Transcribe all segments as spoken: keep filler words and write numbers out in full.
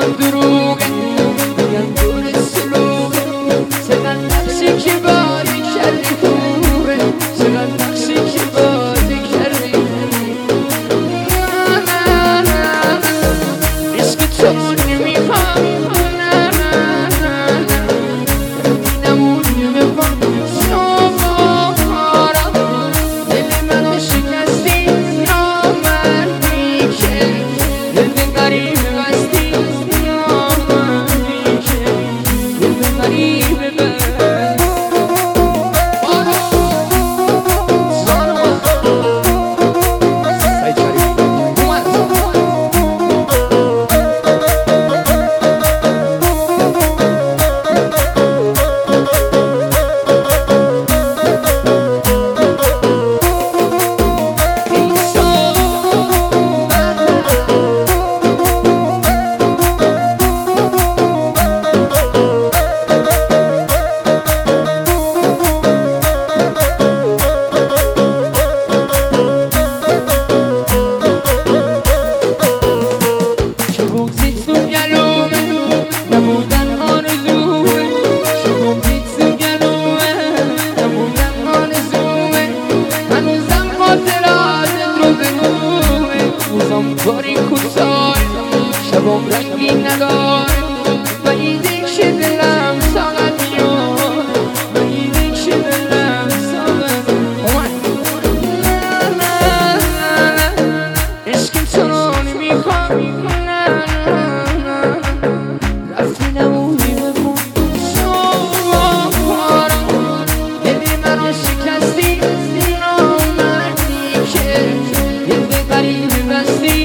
میگن دروغه، میگن دور سلوغه، چقدر نقشی که بازی کردی خوبه، چقدر نقشی که بازی کردی عشق تو نمیخوام باری کوتاه شبم رنگی نداره ولیده که دلم ساقت میاد ولیده که دلم ساقت عشق تو رو نمیخوام رفتی نمونی بکن شوارم دلی منو شکستی نامردی که دل به غریبه بستی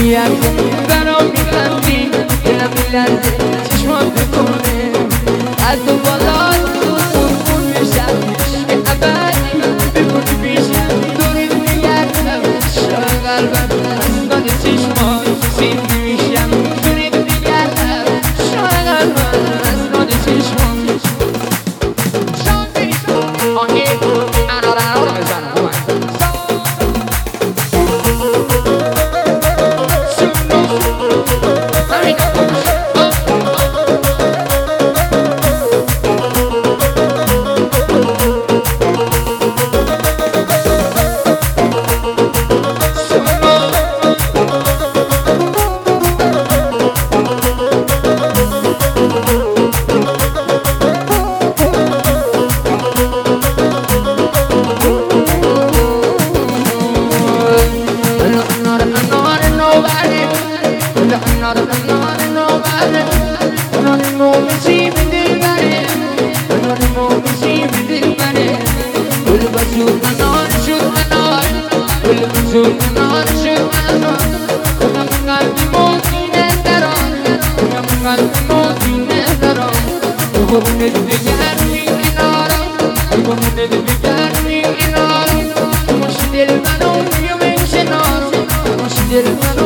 میارزه برام میخندی دلم میلرزه چشمات بکنه از تو بالا تو قربون میشم عشق ابدی بکنی پیشم دورت میگردم شای قلبم از باد چشمات سیر میشم دورت میگردم شای قلبم از باد چشمات آهی انا را را بزنم Did it